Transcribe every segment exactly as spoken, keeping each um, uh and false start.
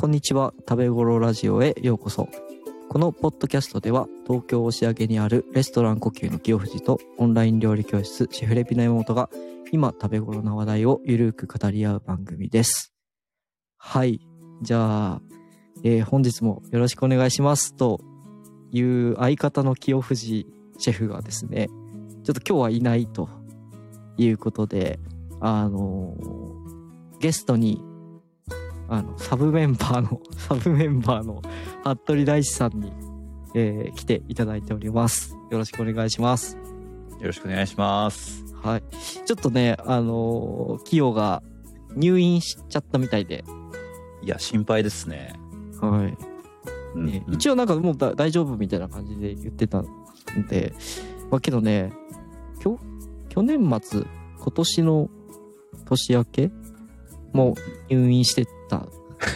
こんにちは。食べごろラジオへようこそ。このポッドキャストでは東京押上にあるレストラン呼吸の清藤とオンライン料理教室シェフレピの山本が今食べごろな話題をゆるく語り合う番組です。はい。じゃあ、えー、本日もよろしくお願いしますという相方の清藤シェフがですね、ちょっと今日はいないということで、あのー、ゲストにあのサブメンバーのサブメンバーの服部大志さんに、えー、来ていただいております。よろしくお願いします。 よろしくお願いします。 はい。ちょっとね、あのー、清が入院しちゃったみたいで。 いや心配ですね。 はい。 うんうんね、一応なんかもうだ大丈夫みたいな感じで言ってたんで、まあけどね、きょ去年末今年の年明けもう入院してた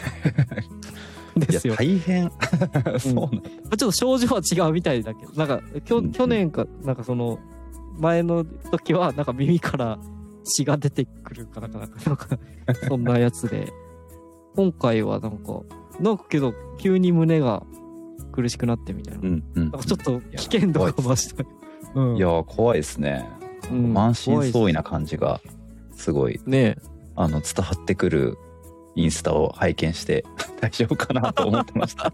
ですよ。 いや大変そうなんだ、うん、 ちょっと症状は違うみたいだけど、なんかきょ、うんうん、去年かなんかその前の時はなんか耳から血が出てくるかなんかなんかそんなやつで、今回はなんかなんかけど急に胸が苦しくなってみたいな、うんうん、なんかちょっと危険度が増した。 うん、いや怖いですね、うん、満身創痍な感じがすごいね、あの伝わってくるインスタを拝見して大丈夫かなと思ってました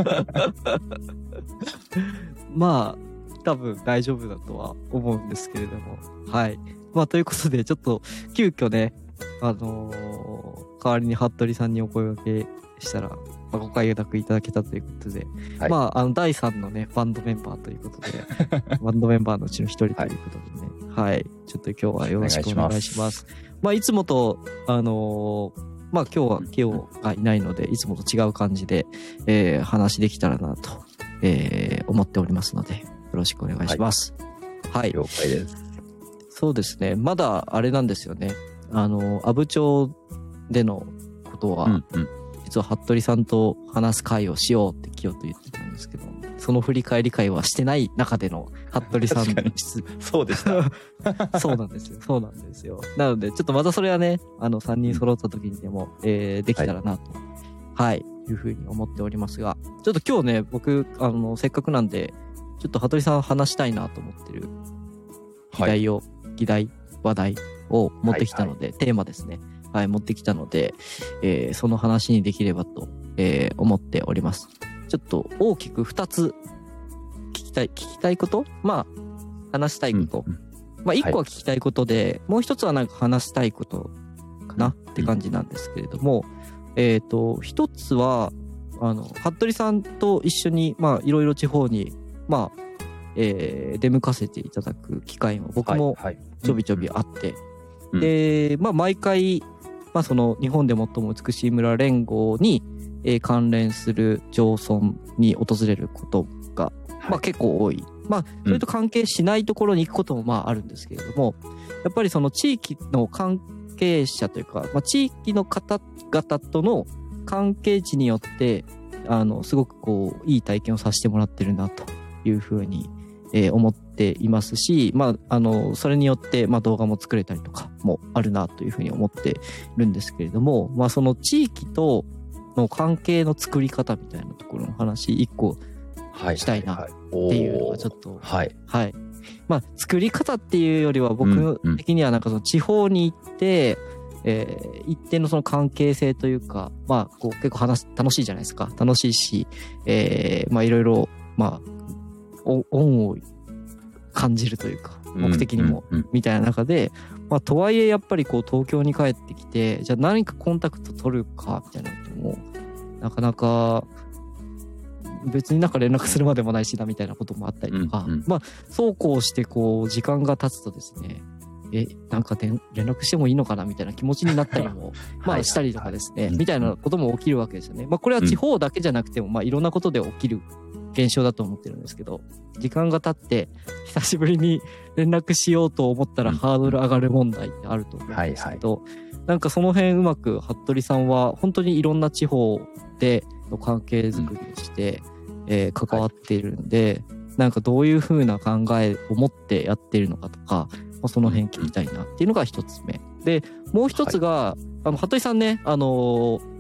まあ多分大丈夫だとは思うんですけれども、はい。まあということでちょっと急遽ね、あのー、代わりに服部さんにお声掛けしたら、まあ、ご快諾いただけたということで、はい、まああのだいさんのねバンドメンバーということでバンドメンバーのうちの一人ということでね、はい、はい、ちょっと今日はよろしくお願いします。まあいつもとあのー、まあ今日は清がいないのでいつもと違う感じで、えー、話できたらなと、えー、思っておりますのでよろしくお願いします。はい、はい、 了解です。 そうですね、まだあれなんですよね、あの阿武町でのことは、うんうん、実は服部さんと話す会をしようって清と言ってたんですけど、その振り返り会はしてない中での服部さんの質そうでしたそうなんですよそうなんですよ。なのでちょっとまたそれはね、あのさんにん揃った時にでも、えー、できたらなと、はい、はい、いうふうに思っておりますが、ちょっと今日ね僕あのせっかくなんでちょっと服部さん話したいなと思ってる議題を、はい、議題話題を持ってきたので、はいはい、テーマですね、はい、持ってきたので、えー、その話にできればと、えー、思っております。ちょっと大きくふたつ聞きたい、聞きたいこと、まあ、話したいこと。うんうん、まあ、いっこは聞きたいことで、はい、もうひとつはなんか話したいことかなって感じなんですけれども、うん、えっと、ひとつは、あの、服部さんと一緒に、まあ、いろいろ地方に、まあ、えー、出向かせていただく機会も僕もちょびちょびあって、はいはい、うん、で、まあ、毎回、まあ、その日本で最も美しい村連合に、えー、関連する町村に訪れることが、はい、まあ、結構多い。まあ、それと関係しないところに行くこともまああるんですけれども、うん、やっぱりその地域の関係者というか、まあ、地域の方々との関係値によって、あの、すごくこう、いい体験をさせてもらってるなというふうに、えー、思っていますし、まあ、あの、それによって、まあ、動画も作れたりとかもあるなというふうに思っているんですけれども、まあ、その地域との関係の作り方みたいなところの話、一個したいなっていうのがちょっと、はい。はい。まあ、作り方っていうよりは、僕的にはなんかその地方に行って、うんうん、えー、一定のその関係性というか、まあ、こう結構話す、楽しいじゃないですか。楽しいし、えー、まあ、いろいろ、まあ、恩を感じるというか目的にもみたいな中で、まあとはいえやっぱりこう東京に帰ってきて、じゃあ何かコンタクト取るかみたいなこともなかなか別になんか連絡するまでもないしなみたいなこともあったりとか、まあそうこうしてこう時間が経つとですね、えなんか連絡してもいいのかなみたいな気持ちになったりもまあしたりとかですね、みたいなことも起きるわけですよね。まあこれは地方だけじゃなくてもまあいろんなことで起きる現象だと思ってるんですけど、時間が経って久しぶりに連絡しようと思ったらハードル上がる問題ってあると思うんですけど、はいはい、なんかその辺うまく服部さんは本当にいろんな地方での関係づくりをして、うんえー、関わっているんで、はい、なんかどういう風な考えを持ってやっているのかとか、まあ、その辺聞きたいなっていうのが一つ目で、もう一つが、はい、あの服部さんね、あのー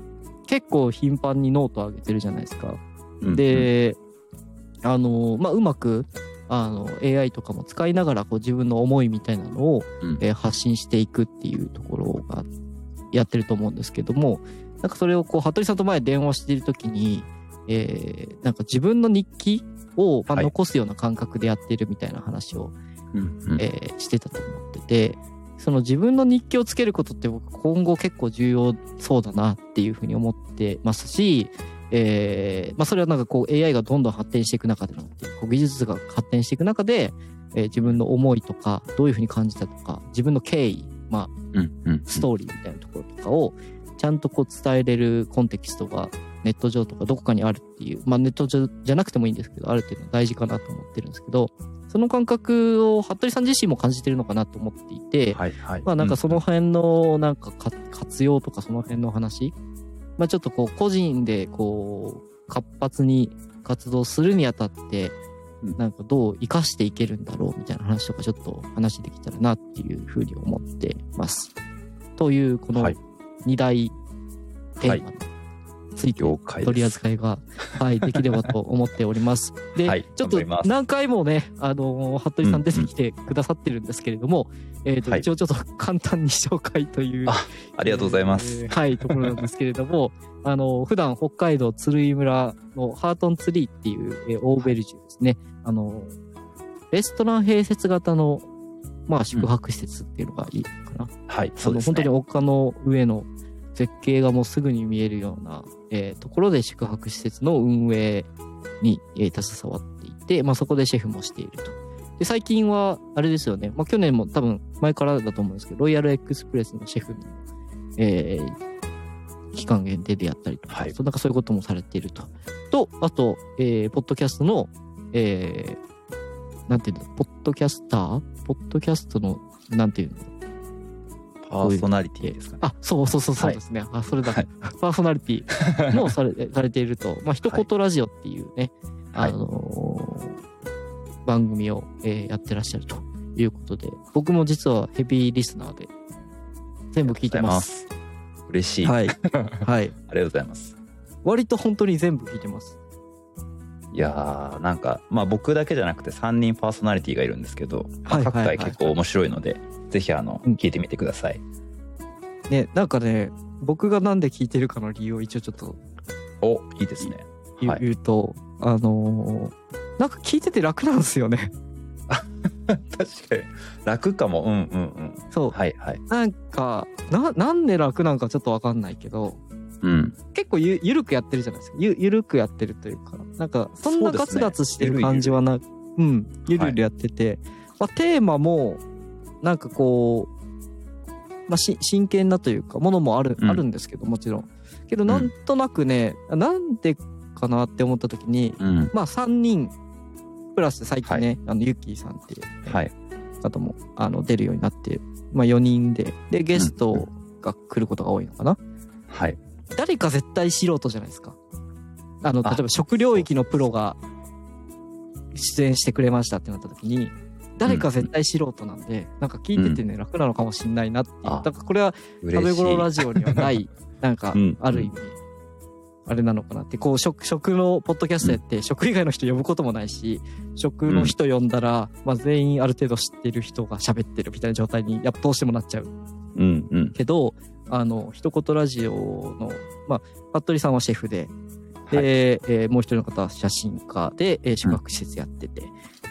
結構頻繁にノート上げてるじゃないですか。 うん、 で、あの、まあ、うまく、あの、エーアイ とかも使いながら、こう自分の思いみたいなのを、うんえー、発信していくっていうところがやってると思うんですけども、なんかそれをこう、服部さんと前電話しているときに、えー、なんか自分の日記を、まあ、残すような感覚でやってるみたいな話を、 うんうんえー、してたと思ってて、その自分の日記をつけることって僕今後結構重要そうだなっていうふうに思ってますし、えー、まあそれはなんかこう エーアイ がどんどん発展していく中での、こう技術が発展していく中で、えー、自分の思いとか、どういうふうに感じたとか、自分の経緯、まあ、 うんうん、 ストーリーみたいなところとかを、ちゃんとこう伝えれるコンテキストがネット上とかどこかにあるっていう、まあネット上じゃなくてもいいんですけど、ある程度大事かなと思ってるんですけど、その感覚を服部さん自身も感じてるのかなと思っていて、 はいはい、 まあなんかその辺のなんか活用とかその辺の話、まあちょっとこう個人でこう活発に活動するにあたって、なんかどう活かしていけるんだろうみたいな話とかちょっと話できたらなっていうふうに思ってます。というこのに大テーマのついて取り扱いが、はい、できればと思っております。で、はい、ちょっと何回もね、あの、服部さん出てきてくださってるんですけれども、うんうん、えっと、はい、一応ちょっと簡単に紹介という。 あ、ありがとうございます。 えー、はい、ところなんですけれども、あの、普段北海道鶴居村のハートンツリーっていう、えー、オーベルジュですね。あの、レストラン併設型の、まあ、宿泊施設っていうのがいいかな。うん、 はい、そうですね。 本当に丘の上の絶景がもうすぐに見えるような、えー、ところで宿泊施設の運営に、えー、携わっていて、まあそこでシェフもしていると。で、最近は、あれですよね。まあ去年も多分前からだと思うんですけど、ロイヤルエクスプレスのシェフの、えー、期間限定でやったりとか、はい、そうなんかそういうこともされていると。と、あと、えー、ポッドキャストの、えー、なんていうの、ポッドキャスターポッドキャストの、なんていうのパーソナリティですかね。 あ、そうそうそうそうですね。はい、あ、それだ。はい、パーソナリティもされされていると、まあ、一言ラジオっていうね、はい、あのー、番組を、えー、やってらっしゃるということで、僕も実はヘビーリスナーで全部聞いてます。 嬉しい。 はい。はい。 ありがとうございます。 割と本当に全部聞いてます。 いやー、なんか、まあ僕だけじゃなくてさんにんパーソナリティがいるんですけど、まあ、各回結構面白いので、ぜひあの、うん、聞いてみてください。 ね、なんかね、僕がなんで聞いてるかの理由を一応ちょっと。 お、いいですね。 言う、はい、言うと、あのー、なんか聞いてて楽なんですよね。 確かに。楽かも。うんうんうん。 そう。 はいはい。 なんか、な、なんで楽なんかちょっとわかんないけど、 うん、 結構ゆゆるくやってるじゃないですか。ゆゆるくやってるというか、なんかそんなガツガツしてる感じはな、う, ゆるゆるうん、ゆるゆるやってて、はい、まあ、テーマもなんかこう、まあ、し真剣なというかものもある、うん、あるんですけど、もちろん。けどなんとなくね、うん、なんでかなって思った時に、うん、まあさんにんプラス最近ね、はい、あのユッキーさんっていう、 はい、 方もあの出るようになって、まあよにんででゲストが来ることが多いのかな。 うん、はい。 誰か絶対素人じゃないですか。あの、例えば食領域のプロが出演してくれましたってなった時に、誰か絶対素人なんで、うん、なんか聞いててね、うん、楽なのかもしんないなっていう。だからこれは食べ頃ラジオにはない、なんか、ある意味、あれなのかなって、こう、食、食のポッドキャストやって、うん、食以外の人呼ぶこともないし、食の人呼んだら、うん、まあ全員ある程度知ってる人が喋ってるみたいな状態に、やっぱどうしてもなっちゃう。 うんうん。 けど、あの、一言ラジオの、まあ、服部さんはシェフで、で、はい、えー、もう一人の方は写真家で、えー、宿泊施設やってて、うん、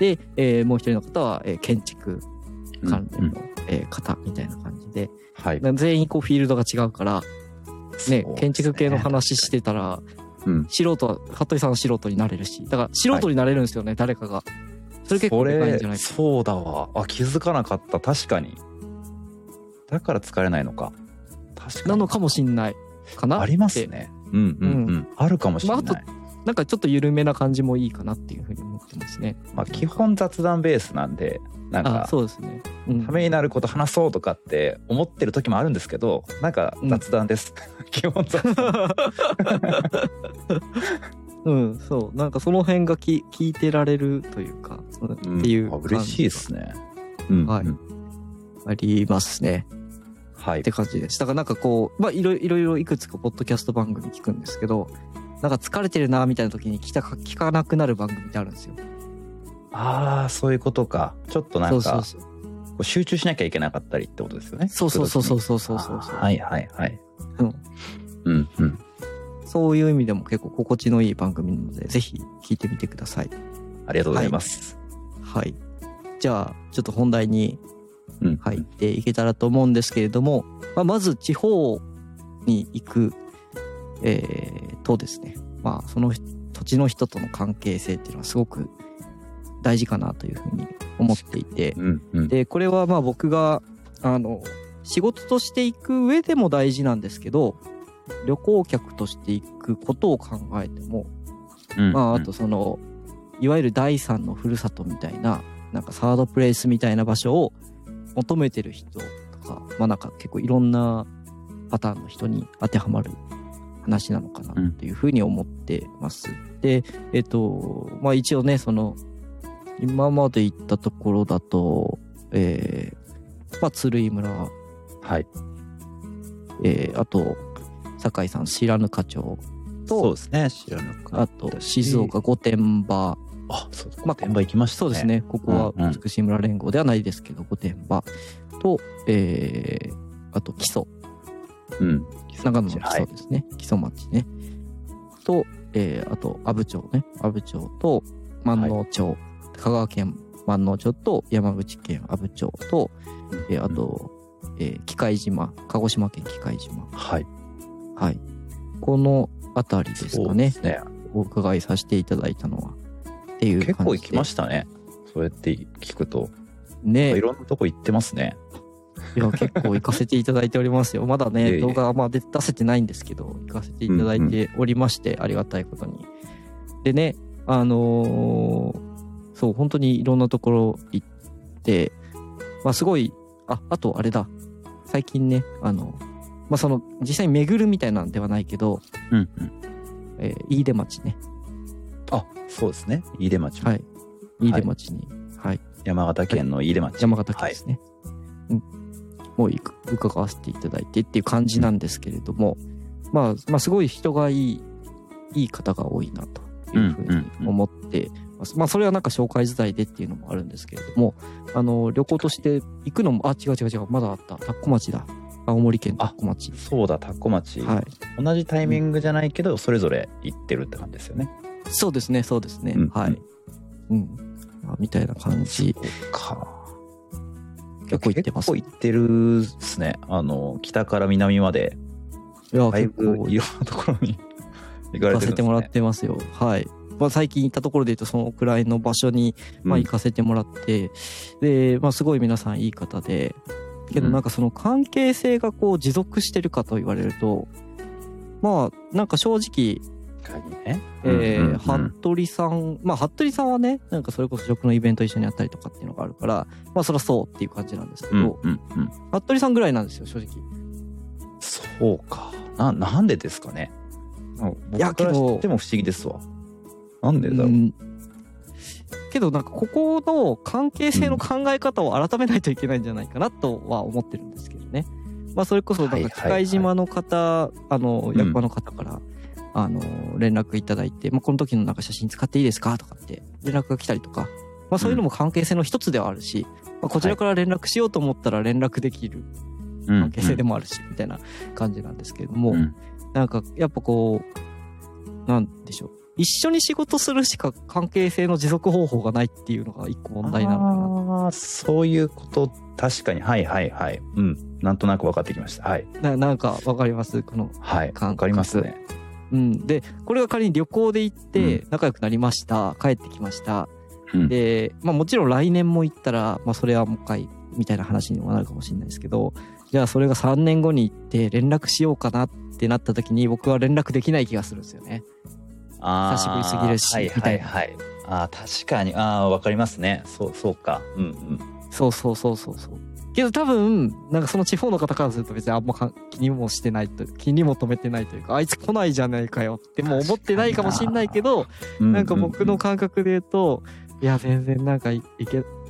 で、えー、もう一人の方は、えー、建築関連の、うんうん、えー、方みたいな感じで、はい、全員こうフィールドが違うから、ね、ね、建築系の話してたら、うん、素人は、服部さんは素人になれるし、だから素人になれるんですよね、はい、誰かが。それ結構でかいんじゃないかな。 そうだわ。あ、気づかなかった。確かに。だから疲れないのか。確かに。 なのかもしんないかな。 ありますね。うんうんうん。うん、あるかもしれない。まあ、あとなんかちょっと緩めな感じもいいかなっていうふうに思ってますね。 まあ基本雑談ベースなんで、なんか、 そうですね。 うん、ためになること話そうとかって思ってる時もあるんですけど、なんか雑談です。うん、基本雑談。 うん、そう。なんかその辺がき聞いてられるというか、っていう、 うん。嬉しいですね。うん、 はい。ありますね。 はい。 って感じです。だからなんかこう、まあいろいろいろいくつかポッドキャスト番組聞くんですけど、なんか疲れてるなみたいな時に聞か聞かなくなる番組ってあるんですよ。 ああ、そういうことか。ちょっとなんか、そうそうそう、こう集中しなきゃいけなかったりってことですよね。 そうそうそうそうそうそうそう。 はいはいはい。 うん。 うんうん。 そういう意味でも結構心地のいい番組なので、ぜひ聞いてみてください。 ありがとうございます。 はい。はい、じゃあ、ちょっと本題に入っていけたらと思うんですけれども、うんまあ、まず地方に行く、えー、とですね、まあ、その土地の人との関係性っていうのはすごく大事かなというふうに思っていて、 うんうん、 で、これはまあ僕が、あの、仕事として行く上でも大事なんですけど、旅行客として行くことを考えても、うんうん、まあ、あとその、いわゆる第三のふるさとみたいな、なんかサードプレイスみたいな場所を求めてる人とか、まあなんか結構いろんなパターンの人に当てはまる話なのかなっていうふうに思ってます。うん、で、えっと、まあ一応ね、その、今まで行ったところだと、えー、まあ鶴居村。 はい。 えー、あと、酒井さん、白糠町と、 そうですね、白糠。 あと、静岡御殿場。 あ、そうです。御殿場行きましたね。 そうですね。ここは美しい村連合ではないですけど、御殿場と、えー、あと、木曽。 うん。 長野の木曽ですね。木曽町ね。と、えー、あと、阿武町ね。阿武町と、万能町。はい、香川県万能町と、山口県阿武町と、うん、えー、あと、えー、喜界島。鹿児島県喜界島。 はい。 はい。このあたりですかね。 そうですね。 お伺いさせていただいたのは。っていう感じで。 結構行きましたね。そうやって聞くと。 ねえ。 いろんなとこ行ってますね。 いや、結構行かせていただいておりますよ。まだね、動画はまあ出せてないんですけど、行かせていただいておりまして、うんうん、ありがたいことに。でね、あのー、そう、本当にいろんなところ行って、まあすごい、あ、あとあれだ。最近ね、あの、まあその、実際に巡るみたいなんではないけど、 うんうん。 えー、飯豊町ね。 あ、そうですね。飯豊町。 はい。飯豊町に、はい。はい、 山形県の飯豊町。 山形県ですね。はい、うん。もう伺わせていただいてっていう感じなんですけれども、うん、まあ、まあすごい人がいい、いい方が多いなというふうに思ってます。うんうんうん、まあそれはなんか紹介伝いでっていうのもあるんですけれども、あの、旅行として行くのも、あ、違う違う違う、まだあった。田子町だ。青森県田子町。 そうだ、田子町。 はい。 同じタイミングじゃないけど、それぞれ行ってるって感じですよね。 そうですね、そうですね。うん、はい。うん。まあ、みたいな感じ。 そうか。 結構行ってます。 結構行ってるですね。あの、北から南まで。 いや、 だいぶいろんなところに行かれてるんですね。 行かせてもらってますよ。はい。まあ、最近行ったところで言うと、そのくらいの場所に、まあ、行かせてもらって、うん、で、まあ、すごい皆さんいい方で、けどなんかその関係性がこう持続してるかと言われると、まあ、なんか正直、 ね、 えー、服部さん、まあ、服部さんはね、なんかそれこそ食のイベント一緒にやったりとかっていうのがあるから、まあ、そりゃそうっていう感じなんですけど、 うんうんうん、 服部さんぐらいなんですよ、正直。 そうか。な、なんでですかね。僕から知っても不思議ですわ。なんでだろう。うん、 けどなんかここの関係性の考え方を改めないといけないんじゃないかなとは思ってるんですけどね。まあそれこそなんか機械島の方、あの役場の方から、うん、あの連絡いただいて、まあこの時のなんか写真使っていいですかとかって連絡が来たりとか、まあそういうのも関係性の一つではあるし、まあこちらから連絡しようと思ったら連絡できる関係性でもあるし、みたいな感じなんですけれども、うん、なんかやっぱこう、なんでしょう。一緒に仕事するしか関係性の持続方法がないっていうのが一個問題なのかな。 ああ、そういうこと、確かに。はいはいはい。うん。なんとなく分かってきました。はい。 な, なんか分かりますこの。 はい。分かりますね。 うん。で、これが仮に旅行で行って仲良くなりました。うん、帰ってきました。うん、で、まあもちろん来年も行ったら、まあそれはもう一回みたいな話にもなるかもしれないですけど、じゃあそれがさんねんごに行って連絡しようかなってなった時に僕は連絡できない気がするんですよね。久しぶりすぎるし、 はいはいはい。ああ、確かに。ああ、わかりますね。そう、そうか。うんうん。 そうそうそうそうそう。けど多分、なんかその地方の方からすると別にあんま気にもしてないと、気にも留めてないというか、あいつ来ないじゃないかよってもう思ってないかもしんないけど、なんか僕の感覚で言うと、いや、全然なんかいけ、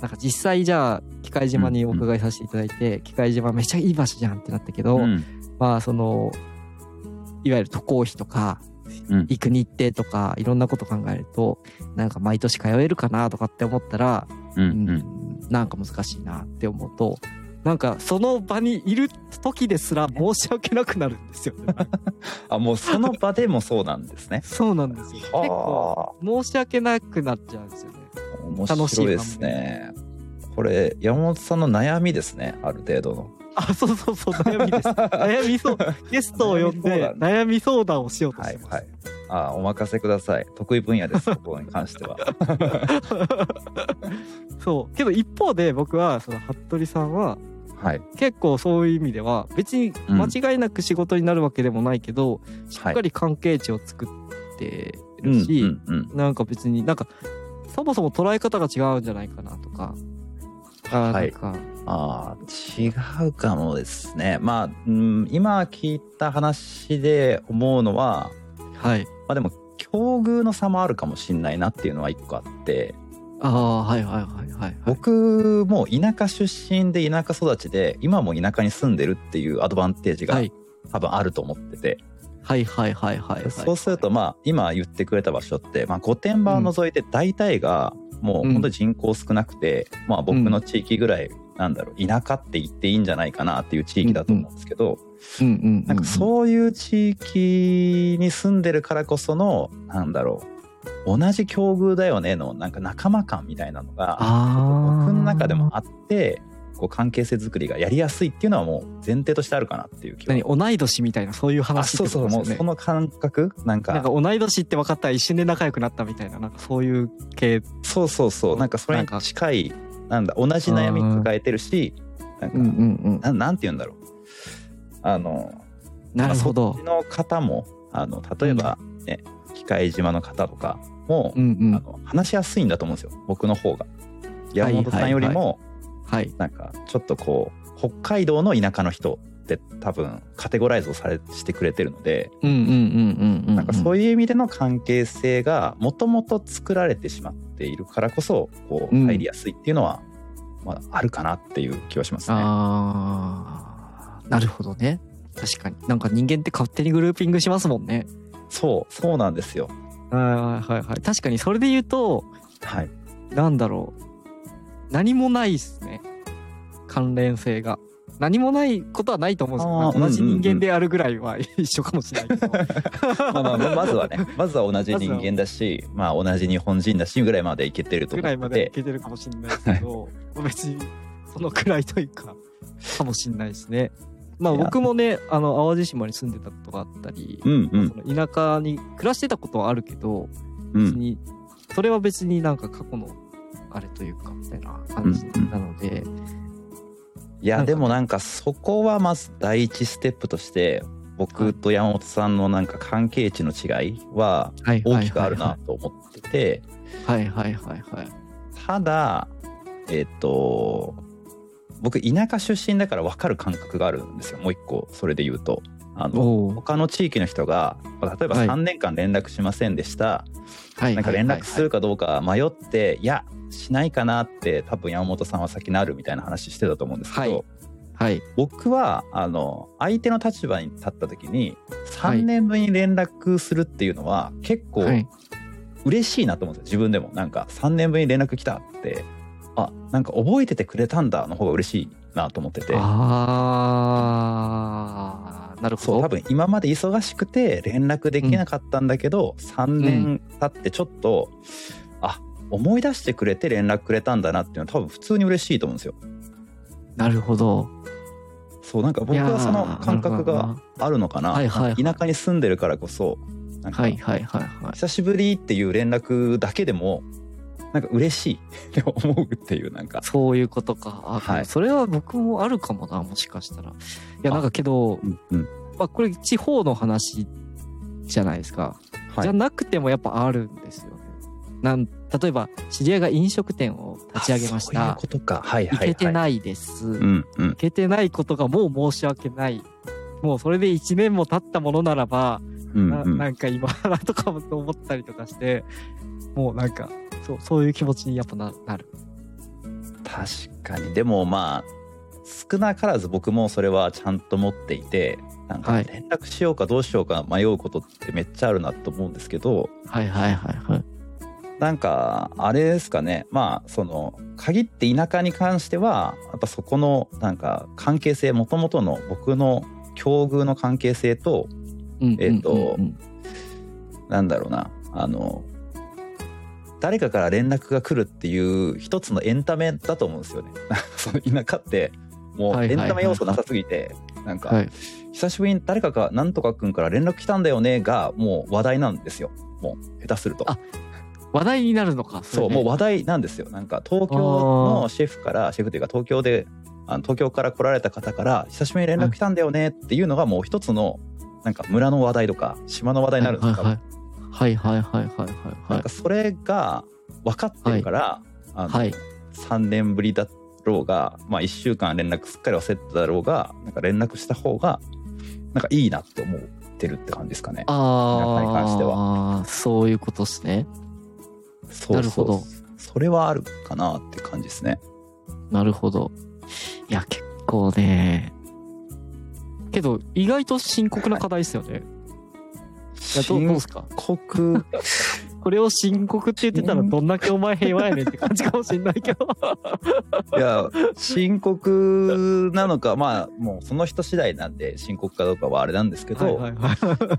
なんか実際じゃあ喜界島にお伺いさせていただいて、うん、喜界島めっちゃいい場所じゃんってなったけど、うん、まあそのいわゆる渡航費とか、うん、行く日程とかいろんなこと考えるとなんか毎年通えるかなとかって思ったら、うんうんうん、なんか難しいなって思うと、なんかその場にいる時ですら申し訳なくなるんですよね。 あ、もうその場でもそうなんですね。 そうなんですよ。結構申し訳なくなっちゃうんですよね。 面白いですね。これ山本さんの悩みですね、ある程度の。 あ、そうそうそう、悩みです。悩みそう、ゲストを呼んで悩み相談をしようとしてます。はいはい。 あ、お任せください。得意分野です、ここに関しては。 そうけど一方で僕はその服部さんは、 はい、 結構そういう意味では別に間違いなく仕事になるわけでもないけど、うん、しっかり関係値を作ってるし、はいうんうんうん、なんか別になんかそもそも捉え方が違うんじゃないかなとか。あ、なんか、 はい、あ違うかもですね。まあ、うん、今聞いた話で思うのは、 はい、 まあでも境遇の差もあるかもしれないなっていうのは一個あって。 ああ、はいはいはいはい、はい、 僕も田舎出身で田舎育ちで今も田舎に住んでるっていうアドバンテージが多分あると思ってて、 はいはいはいはい、はい、 そうするとまあ今言ってくれた場所って、まあ、御殿場を除いて大体がもう本当に人口少なくて、うん、まあ僕の地域ぐらいなんだろう田舎って言っていいんじゃないかなっていう地域だと思うんですけど、なんかそういう地域に住んでるからこそのなんだろう同じ境遇だよねのなんか仲間感みたいなのが僕の中でもあってこう関係性作りがやりやすいっていうのはもう前提としてあるかなっていう気は。 何同い年みたいなそういう話ってことですよね。 そうそうもうその感覚なんかなんか同い年って分かったら一瞬で仲良くなったみたいななんかそういう系。 そうそうそうなんかそれに近いなんだ同じ悩み抱えてるしなんか、うんうんうん、な, なんて言うんだろうあのなるほど、 まあ、そっちの方もあの例えばね、うん、喜界島の方とかも、うんうん、あの話しやすいんだと思うんですよ僕の方が。山本さんよりも、はいはいはい、なんかちょっとこう北海道の田舎の人って多分カテゴライズをされしてくれてるのでなんかそういう意味での関係性がもともと作られてしまっているからこそこう入りやすいっていうのは、うんまあ、あるかなっていう気はしますね。 あーなるほどね。確かになんか人間って勝手にグルーピングしますもんね。 そうそうなんですよ。 はいはいはい。確かにそれで言うと、 はい、 なんだろう何もないですね関連性が。何もないことはないと思うんですよ。同じ人間であるぐらいは一緒かもしれないけどまあまあまずはねまずは同じ人間だしまあ同じ日本人だしぐらいまでいけてると思っててぐらいまでいけてるかもしれないですけど別にそのくらいというかかもしれないですね。まあ僕もねあの淡路島に住んでたことがあったり、うんうん、その田舎に暮らしてたことはあるけど別に、うん、それは別になんか過去のあれというかみたいな感じなので、うんうん、 いやでもなんかそこはまず第一ステップとして僕と山本さんのなんか関係値の違いは大きくあるなと思ってて、 はいはいはいはい。 ただえっと僕田舎出身だから分かる感覚があるんですよ。もう一個それで言うとあの他の地域の人が例えばさんねんかん連絡しませんでした、はい、なんか連絡するかどうか迷って、はいはいはい、いやしないかなって多分山本さんは先なるみたいな話してたと思うんですけど、はいはい、僕はあの相手の立場に立った時にさんねんぶりに連絡するっていうのは結構嬉しいなと思うんですよ。自分でもなんかさんねんぶりに連絡来たってあなんか覚えててくれたんだの方が嬉しいなと思ってて。 あーなるほど。 そう多分今まで忙しくて連絡できなかったんだけど、うん、さんねん経ってちょっと、うん、あ思い出してくれて連絡くれたんだなっていうのは多分普通に嬉しいと思うんですよ。 なるほど。 そうなんか僕はその感覚があるのかな。はいはいはい、田舎に住んでるからこそなんか久しぶりっていう連絡だけでもなんか嬉しいって思うっていうなんかそういうことか。あ、はい、それは僕もあるかもなもしかしたら。いやなんかけど、うんうんまあ、これ地方の話じゃないですか、はい、じゃなくてもやっぱあるんですよね。なん例えば知り合いが飲食店を立ち上げました。 そういうことか。はいはいはい。 行けてないです、 うんうん、 行けてないことがもう申し訳ない。もうそれでいちねんも経ったものならば、うんうん、な, なんか今なとかもと思ったりとかしてもうなんかそうそういう気持ちにやっぱ な, なる確かに。でもまあ少なからず僕もそれはちゃんと持っていて、なんか連絡しようかどうしようか迷うことってめっちゃあるなと思うんですけど、 はいはいはいはい。 なんかあれですかね、まあその限って田舎に関してはやっぱそこのなんか関係性、もともとの僕の境遇の関係性と、えっとなんだろうな、あの誰かから連絡が来るっていう一つのエンタメだと思うんですよね。その田舎ってもうエンタメ要素なさすぎて、なんか、はい、久しぶりに誰かがなんとかくんから連絡来たんだよねがもう話題なんですよ。もう下手すると。あ、 話題になるのか。 それね、そう、もう話題なんですよ。なんか東京のシェフからシェフというか東京であの東京から来られた方から久しぶりに連絡来たんだよねっていうのがもう一つのなんか村の話題とか島の話題になるんですか。 はいはいはいはいはいはい。 なんかそれが分かってるから、はい、あのはい、さんねんぶりだろうが、まあいっしゅうかん連絡すっかり忘れてただろうが、なんか連絡した方がなんかいいなって思ってるって感じですかね。 ああ、 に関しては。 そういうことですね。 そうそう、なるほど。それはあるかなって感じですね。 なるほど。いや結構ね、けど意外と深刻な課題ですよね。はい、いやどうですか？ 深刻。 これを深刻って言ってたらどんだけお前平和やねんって感じかもしれないけど。 いや深刻なのか、まあもうその人次第なんで深刻かどうかはあれなんですけど、はいはいはい、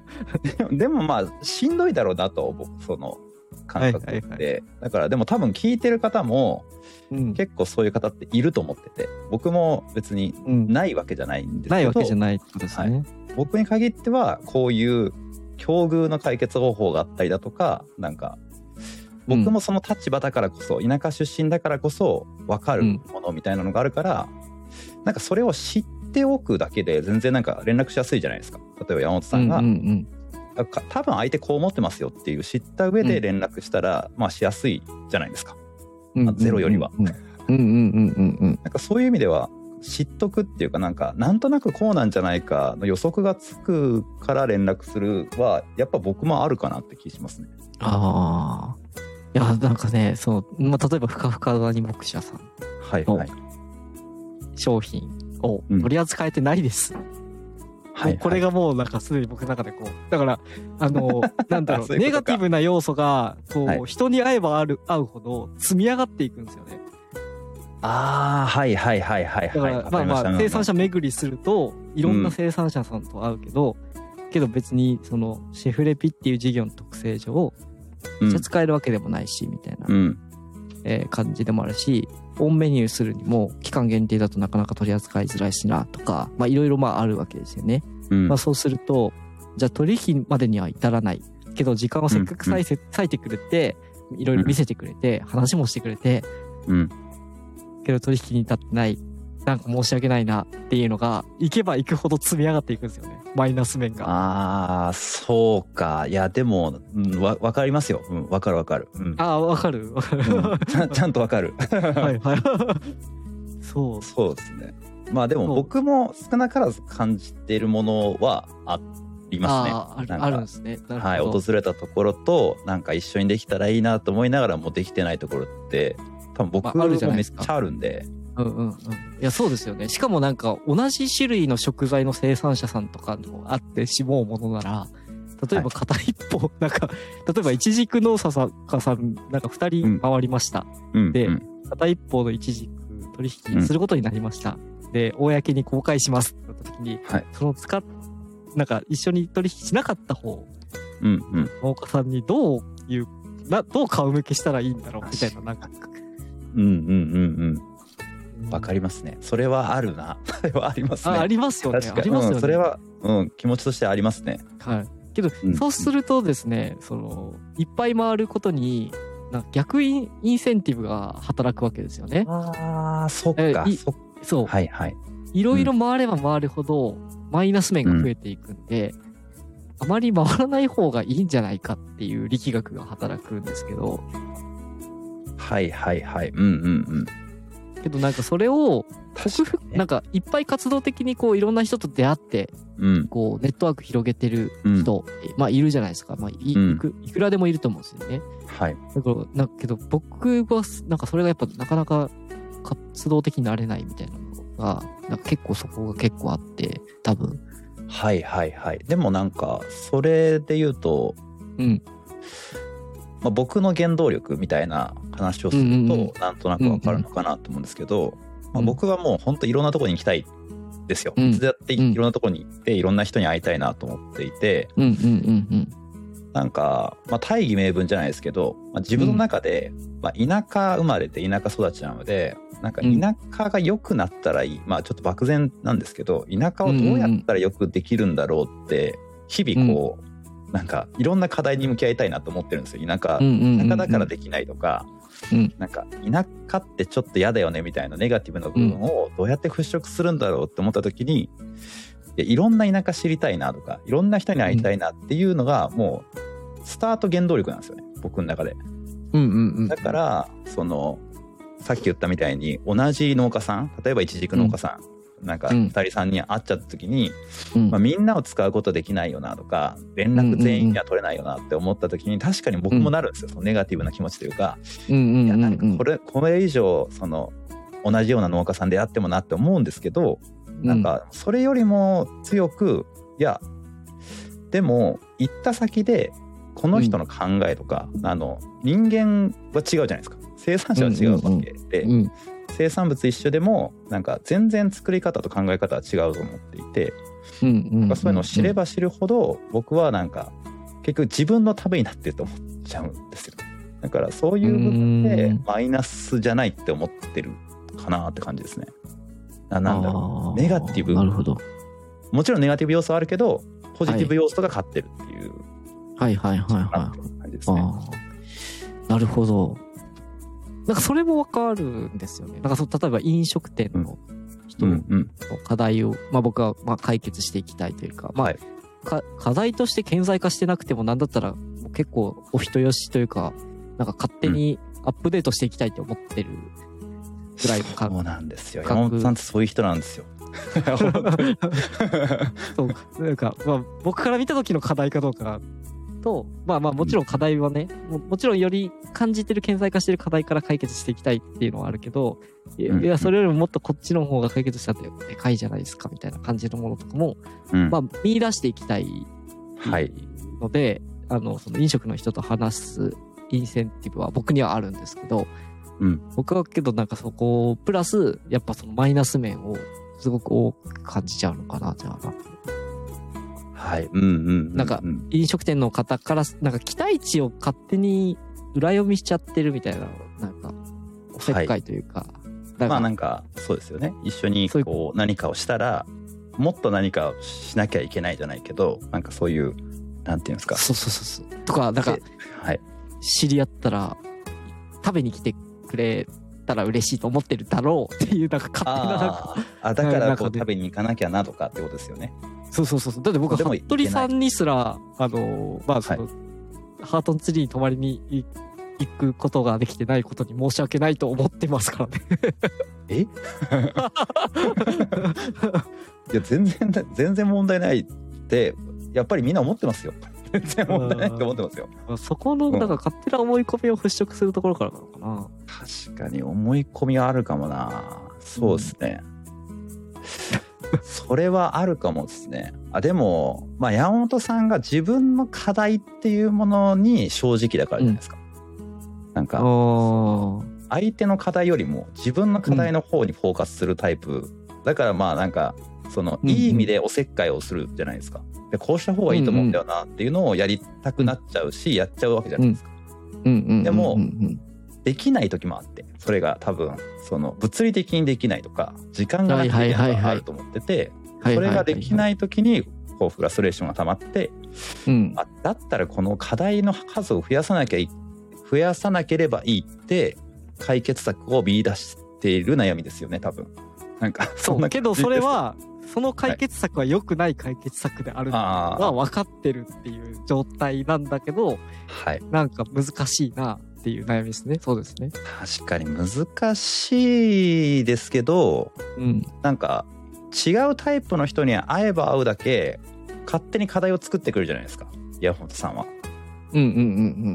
でもまあしんどいだろうなと僕その感覚って、はいはいはい、だからでも多分聞いてる方も、うん、結構そういう方っていると思ってて、僕も別にないわけじゃないんですけど、うん、 ないわけじゃないってことですね、はい、 僕に限ってはこういう境遇の解決方法があったりだとか、なんか僕もその立場だからこそ、うん、田舎出身だからこそ分かるものみたいなのがあるから、うん、なんかそれを知っておくだけで全然なんか連絡しやすいじゃないですか。例えば山本さんが、うんうんうん、多分相手こう思ってますよっていう知った上で連絡したら、うん、まあしやすいじゃないですか、うん、ゼロよりは。なんかそういう意味では知っとくっていうか、なんかなんとなくこうなんじゃないかの予測がつくから連絡するはやっぱ僕もあるかなって気しますね。 ああ、いやなんかね、そう、まあ、例えばふかふかダニ牧社さんの商品を取り扱えてないです、うんはいはい、これがもうなんかすでに僕の中でこうだからあのなんだろううネガティブな要素がこう、はい、人に会えば会う会うほど積み上がっていくんですよね。 ああ、はいはいはいはいはい。 だからまあまあ生産者巡りするといろんな生産者さんと会うけど、うん、けど別にそのシェフレピっていう事業の特性上めっちゃ使えるわけでもないし、みたいな、うんえー、感じでもあるし、オンメニューするにも期間限定だとなかなか取り扱いづらいしなとか、まあいろいろまああるわけですよね。うんまあ、そうするとじゃあ取引までには至らないけど時間をせっかく割いて、割いてくれていろいろ見せてくれて、うん、話もしてくれて、うんけど取引に至ってない、なんか申し訳ないなっていうのが行けば行くほど積み上がっていくんですよね、マイナス面が。 ああ、そうか。いやでも、うん、わ分かりますよ。うん、分かる分かる、うん、 ああ分かる分かる、うん、 ち, ゃちゃんと分かるはいはいそうそうですね。まあでも僕も少なからず感じているものはありますね。 ああ る, あるんですね。 はい、訪れたところとなんか一緒にできたらいいなと思いながらもできてないところって多分僕もめっちゃあるんで、 まあ、うんうんうん、いやそうですよね。しかもなんか同じ種類の食材の生産者さんとかのあってしもうものなら、例えば片一方、はい、なんか例えばイチジク農家さんなんかふたり回りました、うん、で、うん、片一方のイチジク取引することになりました、うん、で公に公開しますってなった時に、はい、その使っなんか一緒に取引しなかった方、うんうん、農家さんにどういうなどう顔向けしたらいいんだろうみたいな、なんかうんうんうんうん、わかりますね。それはあるな。それはありますね。 あ、ありますよね。ありますよね。 うん、それは、うん、気持ちとしてありますね。 はい。けど、うん、そうするとですね、そのいっぱい回ることになんか逆イン、インセンティブが働くわけですよね。 ああ、そっか。そそう。 はいはい。 いろいろ回れば回るほどマイナス面が増えていくんで、うん、あまり回らない方がいいんじゃないかっていう力学が働くんですけど。 はいはいはい。うんうんうん。 けどなんかそれを克服、ね、なんかいっぱい活動的にこういろんな人と出会って、うん、こうネットワーク広げてる人、うん、まあいるじゃないですか。まあ い,、うん、い, くいくらでもいると思うんですよね。 はい。 だからなんかけど僕はなんかそれがやっぱなかなか活動的になれないみたいなのが、なんか結構そこが結構あって、多分。 はいはいはい。でもなんか、それで言うと、 うん。 まあ、僕の原動力みたいな話をすると、うんうんうん、なんとなくわかるのかなと思うんですけど、うんうん、まあ、僕はもう本当いろんなところに行きたいですよ。いつだっていろんなところに行っていろんな人に会いたいなと思っていて、 うんうんうんうん、 なんか、まあ、大義名分じゃないですけど、まあ、自分の中で、まあ、田舎生まれて田舎育ちなので、なんか田舎が良くなったらいい、まあちょっと漠然なんですけど、田舎をどうやったらよくできるんだろうって日々こう、うん、なんかいろんな課題に向き合いたいなと思ってるんですよ。田舎、田舎だからできないとか、うん、なんか田舎ってちょっと嫌だよねみたいなネガティブな部分をどうやって払拭するんだろうって思った時に、いや、いろんな田舎知りたいなとかいろんな人に会いたいなっていうのがもうスタート原動力なんですよね、僕の中で。 うんうんうん、 だからそのさっき言ったみたいに同じ農家さん、例えばいちじく農家さん、うん、なんかふたりさんにん会っちゃった時に、うんまあ、みんなを使うことできないよなとか連絡全員には取れないよなって思った時に確かに僕もなるんですよ、うん、そのネガティブな気持ちというか、うんうんうんうん、いやなんかこれこれ以上その同じような農家さんであってもなって思うんですけど、なんかそれよりも強く、いやでも行った先でこの人の考えとか、うん、あの人間は違うじゃないですか。生産者は違うわけで、うんうんうん、生産物一緒でもなんか全然作り方と考え方は違うと思っていて、うんうんうんうん、そういうのを知れば知るほど僕はなんか結局自分のためになってると思っちゃうんですよ。だからそういう部分でマイナスじゃないって思ってるかなって感じですね。なんだろう、ネガティブ、 なるほど、 もちろんネガティブ要素はあるけどポジティブ要素が勝ってるっていう、 はいはいはいはいはい感じですね。 あ、なるほど。なんかそれもわかるんですよね。なんかそ例えば飲食店の人の課題を、うんうん、まあ僕はまあ解決していきたいというか、まあ、はい、か課題として顕在化してなくてもなんだったら結構お人よしというか、なんか勝手にアップデートしていきたいって思ってるぐらいの感覚。 そうなんですよ。山本さんってそういう人なんですよ。 そうなんかまあ僕から見た時の課題かどうかと、まあまあもちろん課題はね、うん、も, もちろんより感じてる顕在化してる課題から解決していきたいっていうのはあるけど、いや、うん、いやそれよりももっとこっちの方が解決したってでかいじゃないですかみたいな感じのものとかも、うん、まあ見出していきたいので、はい、あのその飲食の人と話すインセンティブは僕にはあるんですけど、うん、僕はけどなんかそこプラスやっぱそのマイナス面をすごく多く感じちゃうのかなじゃあな。 はい、うんうんうんうん、 なんか飲食店の方からなんか期待値を勝手に裏読みしちゃってるみたいな、なんかおせっかいというか、はい、 かまあなんかそうですよね。一緒にこう何かをしたらもっと何かをしなきゃいけないじゃないけど、なんかそういうなんていうんですか、 そうそうそうそうとかなんか、はい、知り合ったら食べに来てくれたら嬉しいと思ってるだろうっていうなんか勝手ななんかあだからこう食べに行かなきゃなとかってことですよね。 そうそうそう。だって僕は服部さんにすらあのまあその、はい、ハートンツリーに泊まりに行くことができてないことに申し訳ないと思ってますからね。 え？いや全然全然問題ないってやっぱりみんな思ってますよ。全然問題ないって思ってますよ。 そこのなんか勝手な思い込みを払拭するところからなのかな。 確かに思い込みはあるかもな。そうですね。うん、それはあるかもですね。あでも、まあ、山本さんが自分の課題っていうものに正直だからじゃないですか。うん、なんか相手の課題よりも自分の課題の方にフォーカスするタイプ、うん、だからまあなんかそのいい意味でおせっかいをするじゃないですか。でこうした方がいいと思うんだよなっていうのをやりたくなっちゃうし、やっちゃうわけじゃないですか。でもできない時もあって、それが多分その物理的にできないとか時間がなくてっていうのがあると思ってて、それができない時にこうフラストレーションが溜まって、あだったらこの課題の数を増やさなきゃい増やさなければいいって解決策を見出している悩みですよね、多分。なんかそんなけどそれはその解決策は良くない解決策であるのは分かってるっていう状態なんだけど、はい、なんか難しいなっていう悩みですね。そうですね。 確かに難しいですけど、うん、なんか違うタイプの人に会えば会うだけ勝手に課題を作ってくるじゃないですか、山本さんは。 うんうんうんうん。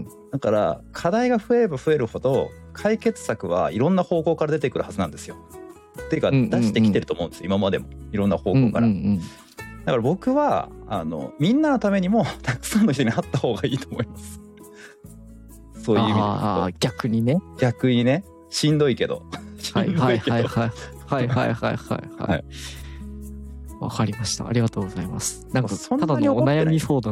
だから課題が増えれば増えるほど解決策はいろんな方向から出てくるはずなんですよ。っていうか出してきてると思うんですよ、今までもいろんな方向から、うんうんうん、だから僕はあのみんなのためにもたくさんの人に会った方がいいと思います。そういう意味で言うと。あ、 逆にね。 逆にね、しんどいけど。 はいはいはいはいはいはいはいはいはい。わかりました。ありがとうございます。なんかただのお悩み相談。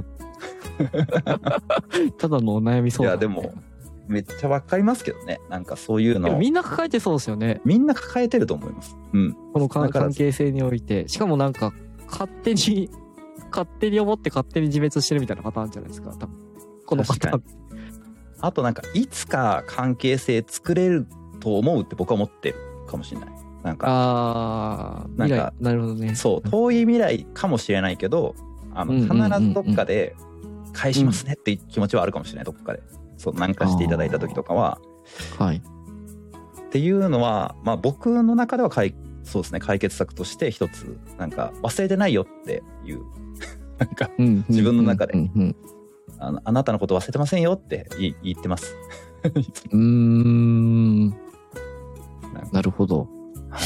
ただのお悩み相談。 いやでもめっちゃわかりますけどね。なんかそういうの。 みんな抱えてそうですよね。 みんな抱えてると思います。うん。 この関係性において、しかもなんか勝手に勝手に思って勝手に自滅してるみたいなパターンじゃないですか。多分このパターン。 あとなんかいつか関係性作れると思うって僕は思ってるかもしれない。なんかあなんかなるほどね。 そう遠い未来かもしれないけど、あの必ずどっかで返しますねっていう気持ちはあるかもしれない、どっかで。そうなんかしていただいた時とかは、 はい。 っていうのはまあ僕の中では解そうですね解決策として一つなんか忘れてないよっていうなんか自分の中で。うんうんうんうんあの、あなたのこと忘れてませんよって言ってます。 うーん。なるほど。 はい。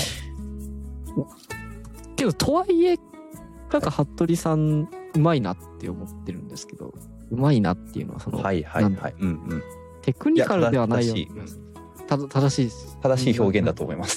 けど、とはいえ、なんか、服部さん、うまいなって思ってるんですけど、うまいなっていうのは、その、 はいはいはい。うんうん。 テクニカルではないよ。た正しいです。 正しい表現だと思います。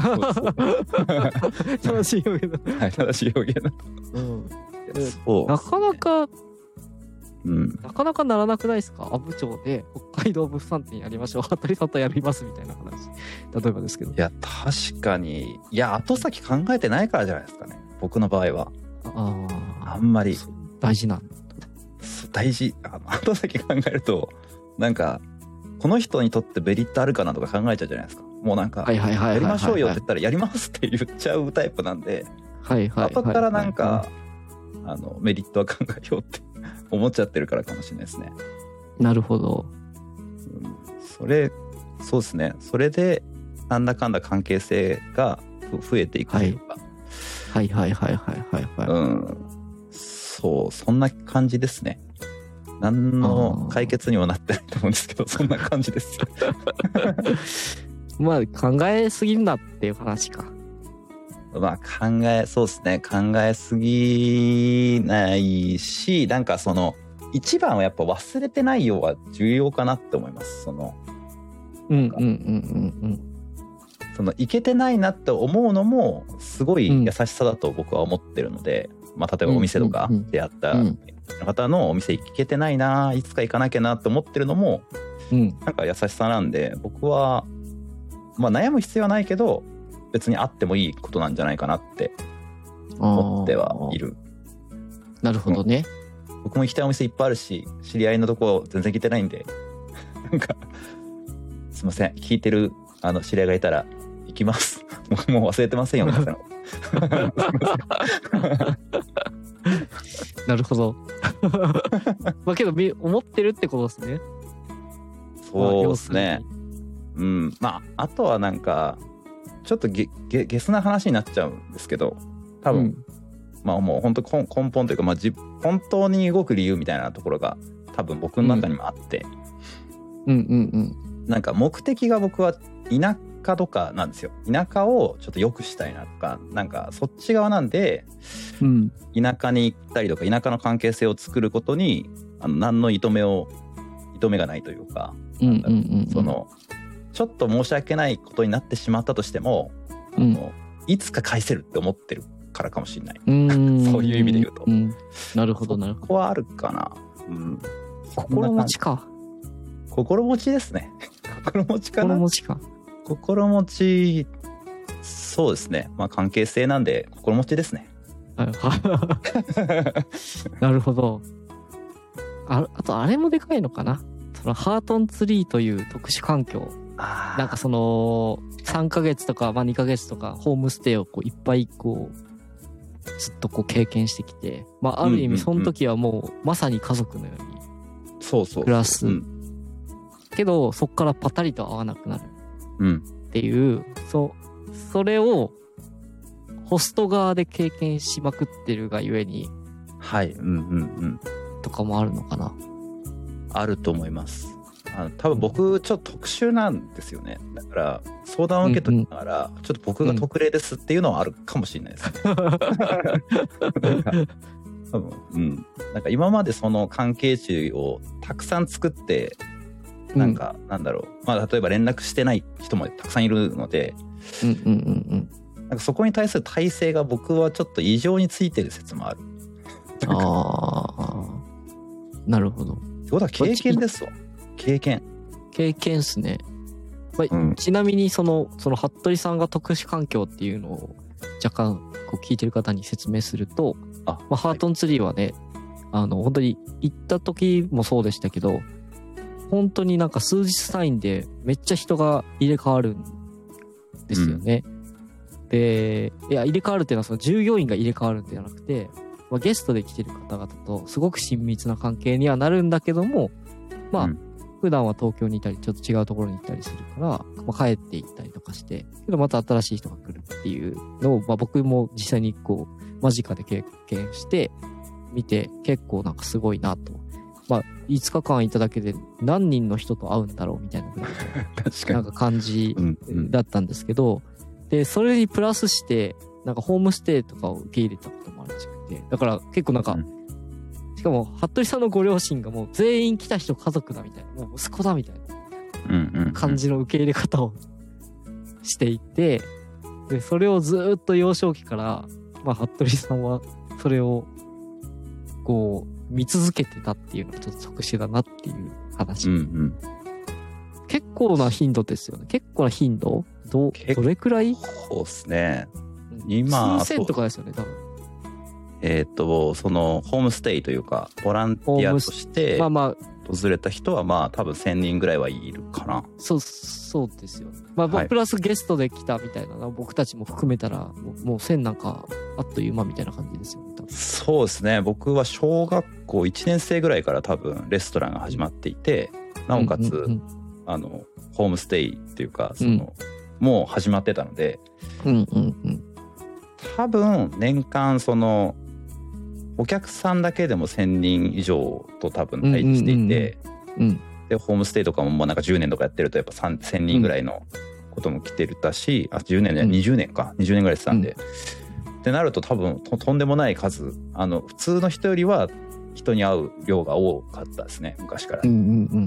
正しい表現だ。 はい、正しい表現だと。 うん。そう。なかなか、 うん、 なかなかならなくないですか？阿武町で北海道物産展やりましょう。服部さんとやりますみたいな話。例えばですけど。 いや、確かに。いや、後先考えてないからじゃないですかね。僕の場合は。 ああ。 あんまり。 大事なんだ。 大事。あの後先考えると、なんか、この人にとってメリットあるかなとか考えちゃうじゃないですか。もうなんか、やりましょうよって言ったら、やりますって言っちゃうタイプなんで、 はいはい。 後からなんか、あの、メリットは考えようって。思っちゃってるからかもしれないですね。 なるほど。 うん、それそうですね。それでなんだかんだ関係性が増えていくというか、 はい、はいはいはいはいはいはい。 うん、そうそんな感じですね。何の解決にもなってないと思うんですけど、そんな感じです。 まあ考えすぎるなっていう話か。 まあ考えそうですね考えすぎないし、なんかその一番はやっぱ忘れてないようは重要かなって思います。そのうんうんうんうんうんそのいけてないなって思うのもすごい優しさだと僕は思ってるので、うん、まあ例えばお店とかであった方のお店行けてないな、いつか行かなきゃなって思ってるのも、うん、なんか優しさなんで、僕はまあ悩む必要はないけど別にあってもいいことなんじゃないかなって思ってはいる。 なるほどね。 僕も行きたいお店いっぱいあるし、知り合いのとこ全然行けてないんで、なんかすいません、聞いてるあの知り合いがいたら行きます。僕もう忘れてませんよ皆さん。 なるほど。まあけど思ってるってことですね。 そうですね。うん、まああとはなんか。ちょっとゲゲゲスな話になっちゃうんですけど、多分、うん、まあもう本当根本というか、まあ、本当に動く理由みたいなところが多分僕の中にもあって、 うん、うんうんうんなんか目的が僕は田舎とかなんですよ。田舎をちょっと良くしたいなとか、なんかそっち側なんで、うん、田舎に行ったりとか田舎の関係性を作ることにあの何の糸目を糸目がないというか、 うんうんうんうん、 そのちょっと申し訳ないことになってしまったとしても、うん、あのいつか返せるって思ってるからかもしれない。 うんそういう意味で言うと、 うん、なるほどなるほど。 そこはあるかな。うん、 心持ちか。 心持ちですね。心持ちかな。 心持ちか。 心持ち、そうですね。まあ関係性なんで心持ちですね。 なるほど。あ、あとあれもでかいのかな。そのハートンツリーという特殊環境。なんかそのさんかげつとか、まあ、にかげつとかホームステイをこういっぱいこうずっとこう経験してきて、まあ、ある意味その時はもうまさに家族のように暮らすけど、そこからパタリと会わなくなるっていう、うん、そ, それをホスト側で経験しまくってるがゆえに、 はい、うんうんうん、 とかもあるのかな。 あると思います。あの多分僕ちょっと特殊なんですよね。だから相談を受けときながら、うんうん、ちょっと僕が特例ですっていうのはあるかもしれないですね。なんか多分、うん、なんか今までその関係値をたくさん作ってなんか、うん、なんだろう、まあ、例えば連絡してない人もたくさんいるので、うんうんうんうん、なんかそこに対する体制が僕はちょっと異常についてる説もある。 ああ、なるほど。 ってことは経験ですわ。経験。 経験っすね。まあうん、ちなみにそのその服部さんが特殊環境っていうのを若干こう聞いてる方に説明すると、あ、まあ、ハートンツリーはね、はい、あの本当に行った時もそうでしたけど、本当になんか数日単位でめっちゃ人が入れ替わるんですよね。うん、で、いや入れ替わるっていうのはその従業員が入れ替わるんじゃなくて、まあ、ゲストで来てる方々とすごく親密な関係にはなるんだけども、まあ、うん、普段は東京にいたりちょっと違うところに行ったりするから、まあ、帰って行ったりとかして、けどまた新しい人が来るっていうのを、まあ、僕も実際にこう間近で経験して見て結構なんかすごいなと。まあ、いつかかんいただけで何人の人と会うんだろうみたいなぐらいのなんか感じだったんですけど、で、それにプラスして、なんかホームステイとかを受け入れたこともあるらしくて、だから結構なんか、うん、しかも服部さんのご両親がもう全員来た人家族だみたいな、もう息子だみたいな感じの受け入れ方をしていて、で、それをずっと幼少期から、まあ、服部さんはそれをこう、見続けてたっていうのがちょっと特殊だなっていう話。うんうん、結構な頻度ですよね。結構な頻度ど、どれくらい？ そうですね。今、 数千とかですよね、多分。 えっと、その、ホームステイというか、ボランティアとして、まあまあ、訪れた人は、まあ、多分せんにんぐらいはいるかな。 そう、そうですよ。まあ、はい、プラスゲストで来たみたいな、僕たちも含めたら、もう、もうせんなんか、あっという間みたいな感じですよね。 そうですね。僕は小学校いちねん生ぐらいから多分、レストランが始まっていて、なおかつ、うんうんうん、あの、ホームステイっていうか、その、うん、もう始まってたので、うんうんうん、多分、年間、その、お客さんだけでもせんにん以上と多分対峙していて、うんうんうん、でホームステイとかももうなんかじゅうねんとかやってるとやっぱせんにんぐらいのことも来てたし、あじゅうねんじゃにじゅうねんかにじゅうねんぐらいしてたんで、うん、ってなると多分 と, とんでもない数、あの普通の人よりは人に会う量が多かったですね、昔から。うんうんうん、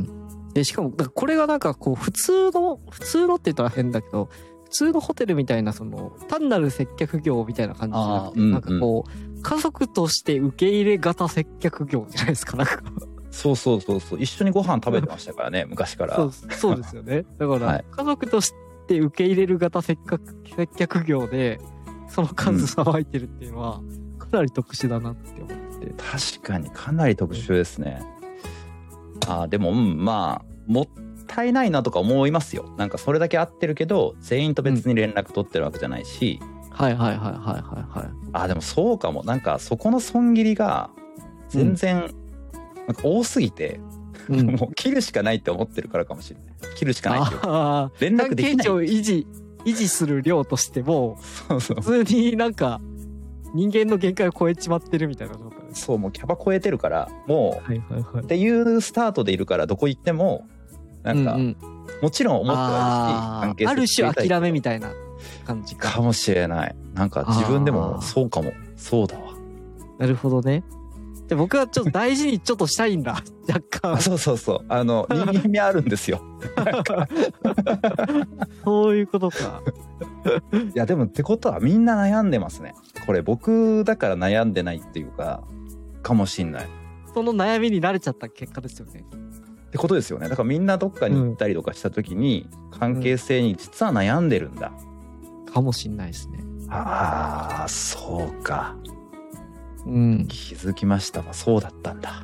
でしかもこれがなんかこう普通の普通のって言ったら変だけど、普通のホテルみたいなその単なる接客業みたいな感じじゃなくて、うんうん、なんかこう家族として受け入れ型接客業じゃないですか、なんかそうそうそうそう、一緒にご飯食べてましたからね昔から。 そうそうですよね。だから、はい、家族として受け入れる型接客接客業でその数騒いでるっていうのはかなり特殊だなって思って、うん、 確かにかなり特殊ですね。あでも、うん、まあもったいないなとか思いますよ。なんかそれだけ合ってるけど全員と別に連絡取ってるわけじゃないし、 うん、はいはいはいはいはいはい。 あでもそうかも。なんかそこの損切りが全然、うん、なんか多すぎて、うん、もう切るしかないって思ってるからかもしれない。切るしかないっていうか連絡できない。関係値を維持維持する量としてもそうそう普通になんか人間の限界を超えちまってるみたいな状態です。 そう、もうキャパ超えてるからもう、はいはいはい、っていうスタートでいるからどこ行ってもなんか、うんうん、もちろん思ってはるし関係性ある種諦めみたいな感じかかもしれない。なんか自分でもそうかも。そうだわ。 なるほどね。で僕はちょっと大事にちょっとしたいんだ若干。 そうそうそう、あの人間味あるんですよそういうことか。 いやでもってことはみんな悩んでますね。これ僕だから悩んでないっていうかかもしんない。 その悩みに慣れちゃった結果ですよねってことですよね。だからみんなどっかに行ったりとかした時に、うん、関係性に実は悩んでるんだ、 うん、かもしんないですね。 ああそうか、 うん、 気づきましたわ。そうだったんだ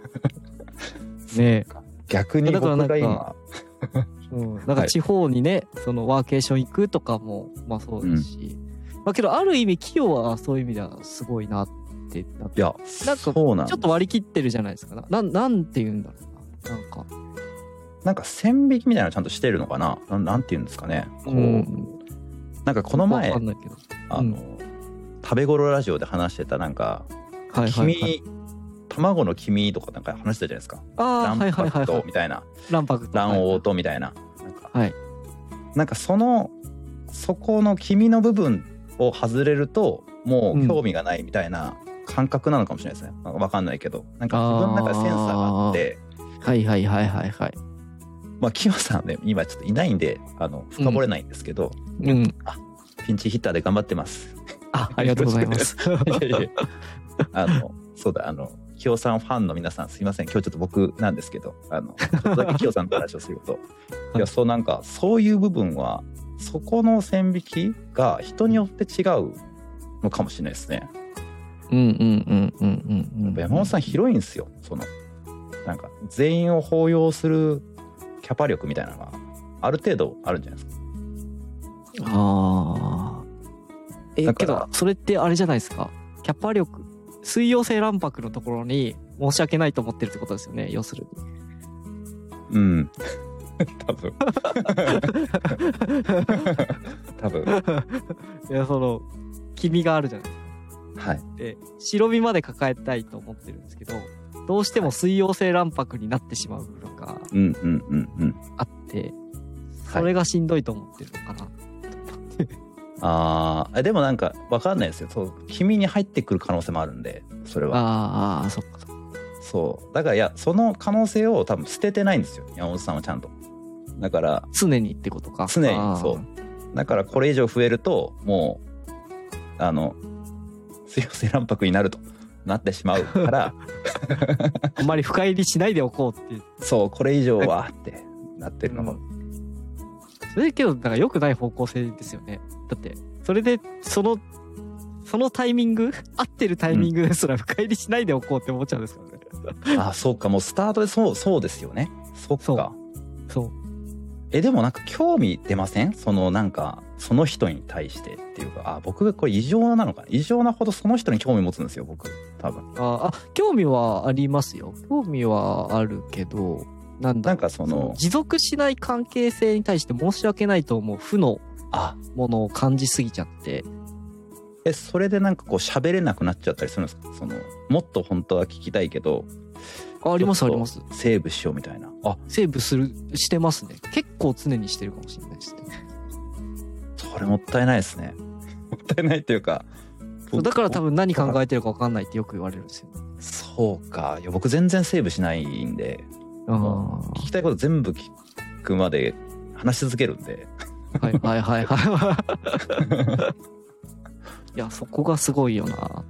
ねえ。 逆に僕が今うん、なんか地方にね、はい、そのワーケーション行くとかもまあそうですし、うん、まあけどある意味企業はそういう意味ではすごいなってなって、いやなんかちょっと割り切ってるじゃないですか。な な, なんて言うんだろうな、なんかなんか線引きみたいなのちゃんとしてるのかな。 な, なんて言うんですかね、こう、うん、なんかこの前あの、うん、食べ頃ラジオで話してたなんか、はいはいはい、君卵の黄身とかなんか話したじゃないですか。 ああ、はいはいはい、はい。 みたいな。 卵白と。 卵黄とみたいな。なんか、 はい。 なんかその、そこの黄身の部分を外れると、もう興味がないみたいな感覚なのかもしれないですね。なんかわかんないけど。なんか自分の中でセンサーがあって、 はいはいはいはいはい。まあ、キヨさんね、今ちょっといないんで、あの、深掘れないんですけど、 うん。うん、 あ、ピンチヒッターで頑張ってます。 あ、ありがとうございます。いやいやあの、そうだ、あの、キヨさんファンの皆さんすいません。今日ちょっと僕なんですけど、あの、ちょっとだけキヨさんと話をすると、いや、そうなんか、そういう部分は、そこの線引きが人によって違うのかもしれないですね。 うんうんうんうんうん。 山本さん広いんですよ。その、なんか、全員を包容するキャパ力みたいなのがある程度あるんじゃないですか。 ああ。え、けど、それってあれじゃないですか。キャパ力、水溶性卵白のところに申し訳ないと思ってるってことですよね、要するに。うん。多分。多分。 いや、その、黄身があるじゃないですか。はい。 で、白身まで抱えたいと思ってるんですけど、どうしても水溶性卵白になってしまう部分があって、それがしんどいと思ってるのかな。 ああ、でもなんか分かんないですよ。そう、黄身に入ってくる可能性もあるんで、それは。 ああ、そっか。 そう。だからいや、その可能性を多分捨ててないんですよ。山本さんはちゃんと。だから。 常にってことか。 常に、そう。だからこれ以上増えると、もう、あの、水溶性卵白になるとなってしまうから。 あんまり深入りしないでおこうっていう。 そう、これ以上はってなってるのも。うん、 それけど、だから良くない方向性ですよね。だって、それで、その、そのタイミング、合ってるタイミングですら深入りしないでおこうって思っちゃうんですからね。うん、ああ、そうか、もうスタートでそう、そうですよね。そっか。 そう。そうえ、でもなんか興味出ません？そのなんか、その人に対してっていうか、あ、僕がこれ異常なのかな？異常なほどその人に興味持つんですよ、僕。多分。 ああ、興味はありますよ。興味はあるけど、なんだなんかその、その持続しない関係性に対して申し訳ないと思う負のものを感じすぎちゃって。 え、それでなんかこう喋れなくなっちゃったりするんですか？その、もっと本当は聞きたいけど、 あ、ありますあります。 セーブしようみたいな。 あ、セーブする、してますね。結構常にしてるかもしれないですね。 それもったいないですね。もったいないっていうか。 だから多分何考えてるか分かんないってよく言われるんですよ。 そうか。いや、僕全然セーブしないんで、あ聞きたいこと全部聞くまで話し続けるんで。 はいはいはいはい。いや、そこがすごいよなって。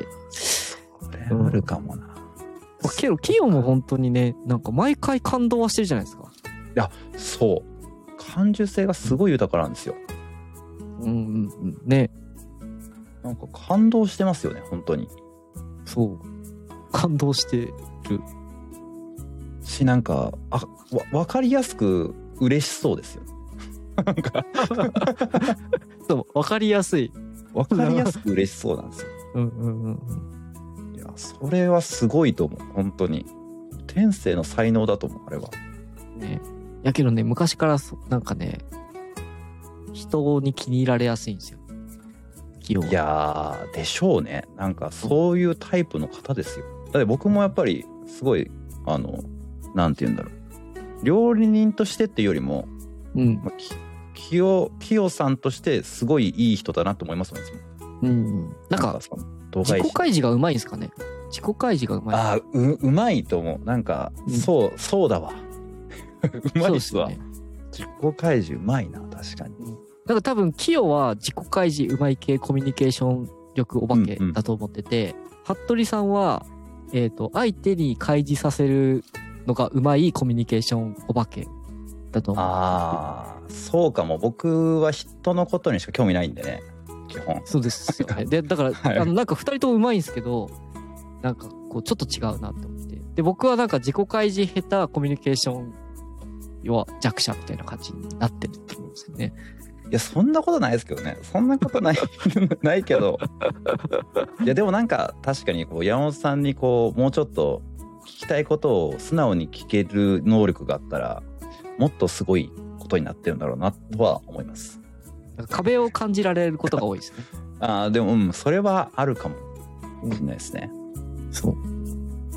それあるかもな。 うん、けど、キヨも本当にね、なんか毎回感動はしてるじゃないですか。 いや、そう。感受性がすごい豊かなんですよ。 うんうんうん。ね。 なんか感動してますよね、本当に。 そう。感動してる。 し、なんか、あ、わ、わかりやすく嬉しそうですよ。なんかそう、わかりやすい。 わかりやすく嬉しそうなんですよ。 うんうんうん。 いや、それはすごいと思う、本当に。天性の才能だと思う、あれは。 ね。やけどね、昔からそ、なんかね、人に気に入られやすいんですよ。 いやー、でしょうね。なんかそういうタイプの方ですよ。だって僕もやっぱり、すごい、あの、なんて言うんだろう。料理人としてっていうよりも、 うん。 まあ、きよ、きよさんとしてすごいいい人だなと思いますもん、いつも。 うん。なんか、自己開示がうまいんですかね。自己開示がうまい。 ああ、う、うまいと思う。なんか、うん、そう、そうだわ。うまいっすわ。自己開示うまいな、確かに。うん、 なんか多分、キヨは自己開示うまい系コミュニケーション力お化けだと思ってて、うんうん、服部さんは、えっと、相手に開示させるのがうまいコミュニケーションお化けだと思う。 ああ、そうかも。僕は人のことにしか興味ないんでね、基本。 そうですよね。で、だから、はい、あの、なんか二人ともうまいんですけど、なんかこう、ちょっと違うなって思って。で、僕はなんか自己開示下手コミュニケーションは弱者みたいな感じになってるって思うんですよね。 いや、そんなことないですけどね。そんなことない、ないけど。いや、でもなんか、確かにこう、山本さんにこう、もうちょっと聞きたいことを素直に聞ける能力があったら、もっとすごいことになってるんだろうな、とは思います。 壁を感じられることが多いですね。 ああ、でも、うん、それはあるかもしれないですね。 そう。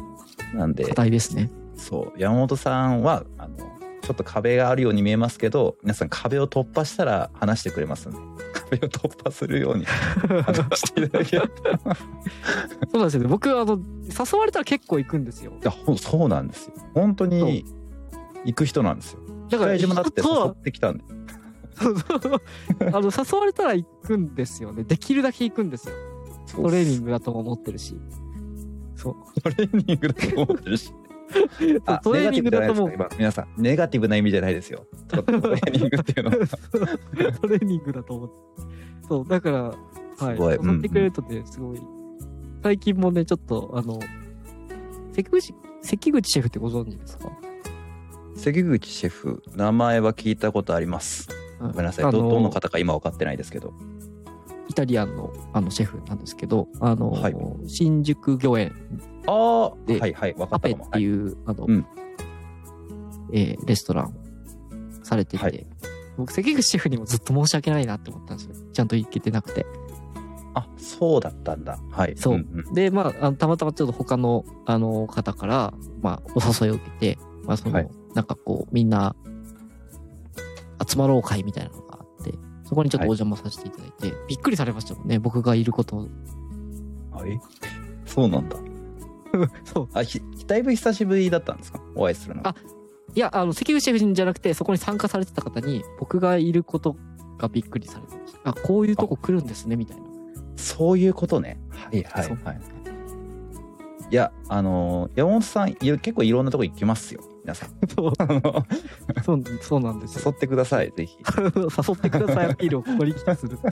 なんで、 課題ですね。 そう、山本さんは、あの、ちょっと壁があるように見えますけど、皆さん壁を突破したら話してくれますんで、壁を突破するように話していただければ。 そうなんですよね。僕、あの、誘われたら結構行くくんですよ。 いや、ほそうなんですよ。本当に行く人なんですよ。だから自分だって誘ってきたんで。 あの、誘われたら行くんですよね。できるだけ行くんですよ。トレーニングだとも思ってるし。そう。 トレーニングだと思ってるし。 トレーニングだとも今皆さんネガティブな意味じゃないですよ。トレーニングっていうのはトレーニングだと思って。そうだからはい。誘ってくれるとねすごい。最近もねちょっとあの関口関口シェフってご存知ですか？ 関口シェフ名前は聞いたことあります。ごめんなさい。どどの方か今分かってないですけど。 イタリアンのあのシェフなんですけど、あの、はい、新宿御苑ああはいはい分かったかも。 パペっていう、はい、あの、 うん、 えー、レストランされてて、はい、僕関口シェフにもずっと申し訳ないなって思ったんですよ。ちゃんと行けてなくて。 あ、そうだったんだ。はい。 そう。うんうん、で、まあ、あのたまたまちょっと他のあの方からまあお誘いを受けて、まあその、はい、なんかこうみんな集まろう会みたいなのがあって。そこにちょっとお邪魔させていただいて、はい、びっくりされましたもんね、僕がいることを。 はい。そうなんだ。 そう。 あ、ひ、だいぶ久しぶりだったんですか？お会いするの。 あ、いや、あの、関口シェフじゃなくて、そこに参加されてた方に、僕がいることがびっくりされてました。あ、こういうとこ来るんですね、みたいな。 そういうことね。はいはいはい。いや、あのー、山本さん、結構いろんなとこ行きますよ。皆さん。 そうそう、そうなんですよ。 誘ってください、ぜひ。 誘ってくださいアピールをここに来てするっていう。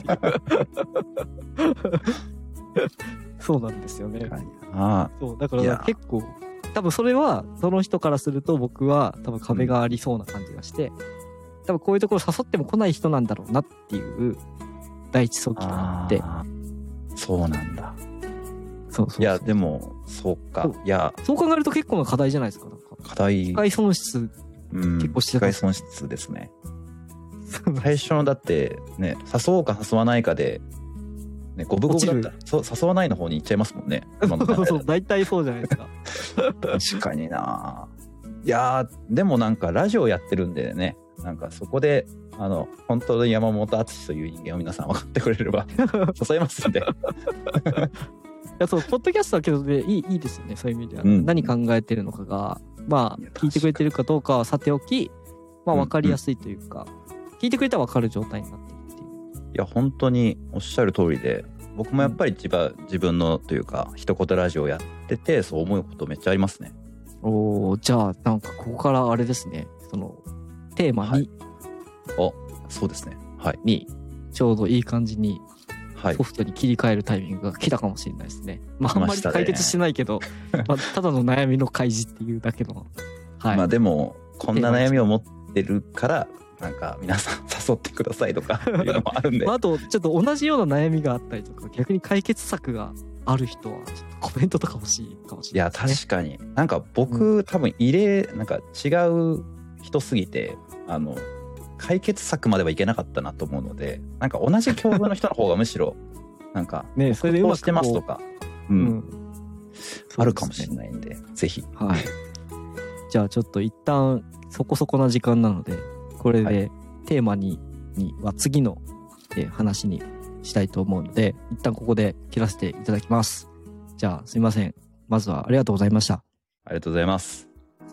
そうなんですよね。 はい、あそうだから結構多分それはその人からすると僕は多分壁がありそうな感じがして、うん、多分こういうところ誘っても来ない人なんだろうなっていう第一早期があって。 そうなんだ。 そうそうそう。 いやでもそうか。いやそう考えると結構な課題じゃないですか。なんか課題。 機械損失結構してた。 機械損失ですね。最初のだってね誘おうか誘わないかで、ね、五分五分だったらそう誘わないの方に行っちゃいますもんね。 そうそう大体そうじゃないですか。 確かにな。いやでもなんかラジオやってるんでね、なんかそこであの本当に山本篤という人間を皆さん分かってくれれば誘いますんで。 いやそうポッドキャストだけどねいいいいですよね、そういう意味では、うん、何考えてるのかがまあ聞いてくれてるかどうかはさておき、まあ分かりやすいというか、うんうん、聞いてくれたら分かる状態になってるっていう。 いや本当におっしゃる通りで、僕もやっぱり自分、うん、自分のというか一言ラジオやっててそう思うことめっちゃありますね。 おー、じゃあなんかここからあれですね、そのテーマに、はい、 あ、そうですね、はい、 にちょうどいい感じにはい、 ソフトに切り替えるタイミングが来たかもしれないですね。まああんまり解決してないけど、まあ、ただの悩みの開示っていうだけの。 はい。まあでもこんな悩みを持ってるからなんか皆さん誘ってくださいとかいうのもあるんで。 まあ、あとちょっと同じような悩みがあったりとか逆に解決策がある人はちょっとコメントとか欲しいかもしれないですね。 いや確かになんか僕、うん、多分異例なんか違う人すぎてあの。解決策まではいけなかったなと思うので、なんか同じ境遇の人の方がむしろなんかねそれでうまくしてますとか、うん、うん、あるかもしれないんで、ぜひ。 はい。じゃあちょっと一旦そこそこな時間なので、これでテーマにには次の話にしたいと思うので、一旦ここで切らせていただきます。じゃあすいません。まずはありがとうございました。 ありがとうございます。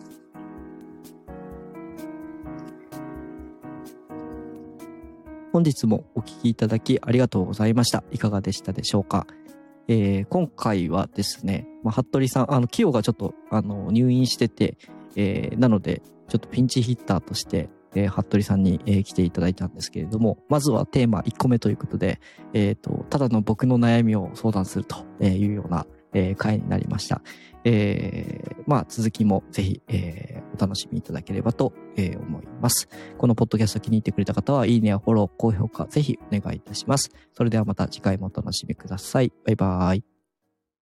本日もお聞きいただきありがとうございました。いかがでしたでしょうか。えー、今回はですね、まあ、服部さん、あの、キヨがちょっと、あの、入院してて、えー、なので、ちょっとピンチヒッターとして、えー、服部さんに、えー、来ていただいたんですけれども、まずはテーマいっこめということで、えっと、ただの僕の悩みを相談するというような、えー、回になりました。えー、まあ続きもぜひ、えー、お楽しみいただければと、えー、思います。このポッドキャスト気に入ってくれた方は、いいねやフォロー、高評価ぜひお願いいたします。それではまた次回もお楽しみください。バイバーイ。